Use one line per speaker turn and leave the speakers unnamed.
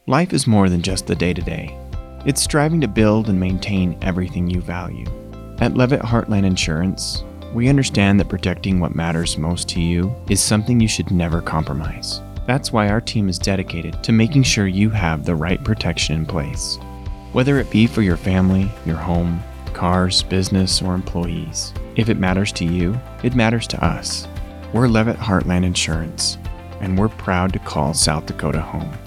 Life is more than just the day-to-day. It's striving to build and maintain everything you value. At Levitt Heartland Insurance, we understand that protecting what matters most to you is something you should never compromise. That's why our team is dedicated to making sure you have the right protection in place. Whether it be for your family, your home, cars, business, or employees. If it matters to you, it matters to us. We're Levitt Heartland Insurance, and we're proud to call South Dakota home.